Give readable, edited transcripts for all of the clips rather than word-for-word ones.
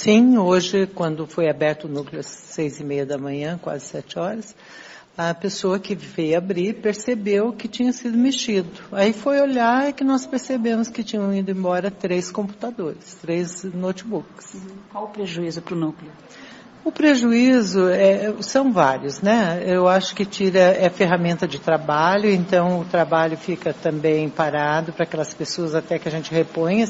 Sim, hoje, quando foi aberto o núcleo às 6:30 da manhã, quase 7 horas, a pessoa que veio abrir percebeu que tinha sido mexido. Aí foi olhar e que nós percebemos que tinham ido embora 3 computadores, 3 notebooks. Qual o prejuízo para o núcleo? O prejuízo são vários, né? Eu acho que é ferramenta de trabalho, então o trabalho fica também parado para aquelas pessoas até que a gente reponha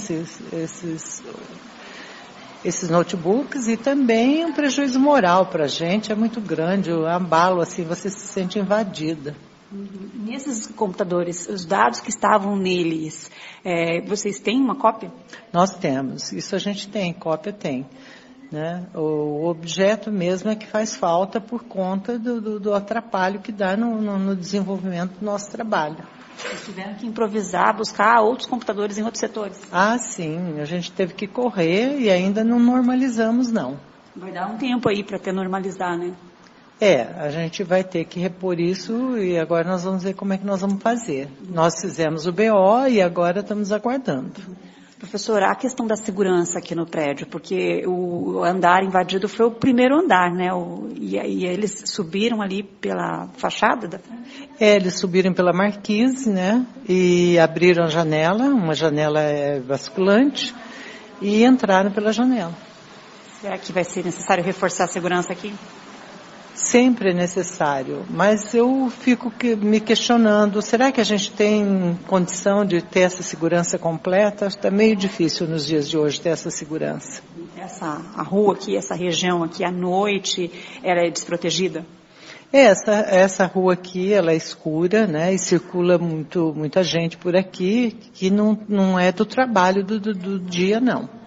esses notebooks, e também um prejuízo moral para a gente é muito grande, o abalo, assim, você se sente invadida. Nesses computadores, os dados que estavam neles, vocês têm uma cópia? Nós temos, isso a gente tem, cópia tem. Né? O objeto mesmo é que faz falta por conta do atrapalho que dá no desenvolvimento do nosso trabalho. Vocês tiveram que improvisar, buscar outros computadores em outros setores? Ah, sim, a gente teve que correr e ainda não normalizamos, não. Vai dar um tempo aí para até normalizar, né? A gente vai ter que repor isso e agora nós vamos ver como é que nós vamos fazer. Nós fizemos o BO e agora estamos aguardando. Professora, a questão da segurança aqui no prédio, porque o andar invadido foi o primeiro andar, né? E eles subiram ali pela fachada da frente? Eles subiram pela marquise, né? E abriram a janela, uma janela basculante, e entraram pela janela. Será que vai ser necessário reforçar a segurança aqui? Sempre é necessário, mas eu fico me questionando, será que a gente tem condição de ter essa segurança completa? Está meio difícil nos dias de hoje ter essa segurança. A rua aqui, essa região aqui à noite, ela é desprotegida? Essa rua aqui, ela é escura, né, e circula muita gente por aqui, que não é do trabalho do dia, não.